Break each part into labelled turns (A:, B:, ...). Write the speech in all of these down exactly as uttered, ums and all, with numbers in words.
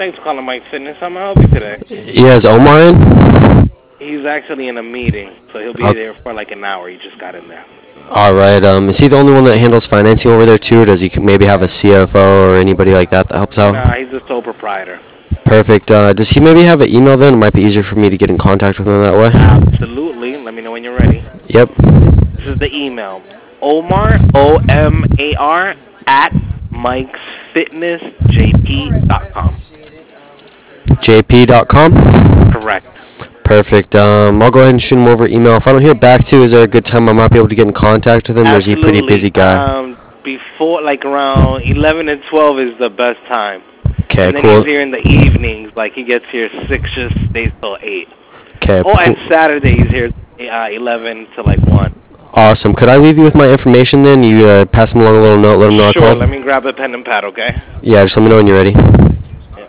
A: Thanks for calling Mike Fitness. How may I help you today?
B: Yeah, is Omar in?
A: He's actually in a meeting, so he'll be
B: Okay.
A: there for like an hour. He just got in there.
B: All right. Um, is he the only one that handles financing over there too, or does he c- maybe have a C F O or anybody like that that helps out?
A: Nah, he's a sole proprietor.
B: Perfect. Uh, does he maybe have an email then? It might be easier for me to get in contact with him that way.
A: Absolutely. Let me know when you're ready.
B: Yep.
A: This is the email. Omar, O M A R, at mikes fitness j p dot com.
B: J P dot com.
A: Correct.
B: Perfect. Um, I'll go ahead and shoot him over email. If I don't hear back to you, is there a good time I might be able to get in contact with him, or is he a pretty busy
A: Absolutely.
B: guy?
A: Um, before, like around eleven and twelve is the best time.
B: Okay,
A: And then
B: cool.
A: he's here in the evenings. Like he gets here six, just stays till eight.
B: Okay,
A: Oh, and
B: cool.
A: Saturday he's here uh, eleven to like one.
B: Awesome. Could I leave you with my information then? You uh, pass him along a little note, let him know I
A: Sure.
B: called?
A: Let me grab a pen and pad, okay?
B: Yeah, just let me know when you're ready.
A: Yeah.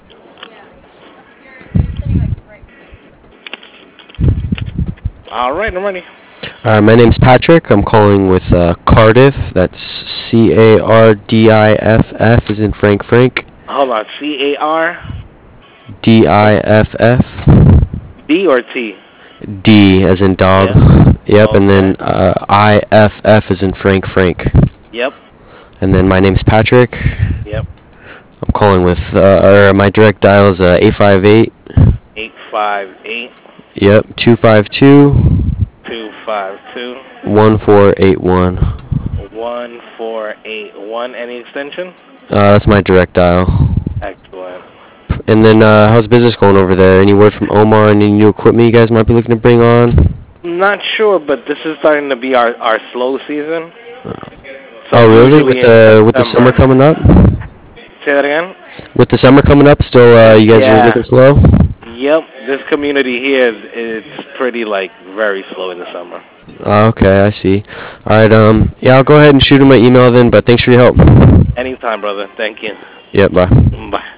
A: All right, I'm ready.
B: Uh, my name's Patrick. I'm calling with uh, Cardiff. That's C A R D I F F as in Frank Frank.
A: Hold on. C A R
B: D I F F.
A: D or T?
B: D as in dog.
A: Yeah.
B: Yep, and then
A: Okay.
B: uh, I F F as in Frank Frank.
A: Yep.
B: And then my name's Patrick.
A: Yep.
B: I'm calling with, uh, or my direct dial is uh, eight five eight.
A: Eight five eight
B: Yep, two five two,
A: two five two
B: one four eight one.
A: one four eight one. Any extension?
B: Uh, that's my direct dial.
A: Excellent.
B: And then, uh, how's business going over there? Any word from Omar? Any new equipment you guys might be looking to bring on?
A: Not sure, but this is starting to be our, our slow season. So
B: Oh, really?
A: usually
B: With
A: in
B: the with the summer
A: September.
B: coming up?
A: Say that again?
B: With the summer coming up, still, uh, you guys are
A: Yeah.
B: looking slow?
A: Yep. This community here is it's pretty like very slow in the summer.
B: Oh, okay, I see. All right, um, yeah, I'll go ahead and shoot him my email then, but thanks for your help.
A: Anytime, brother. Thank you.
B: Yep, bye.
A: Bye.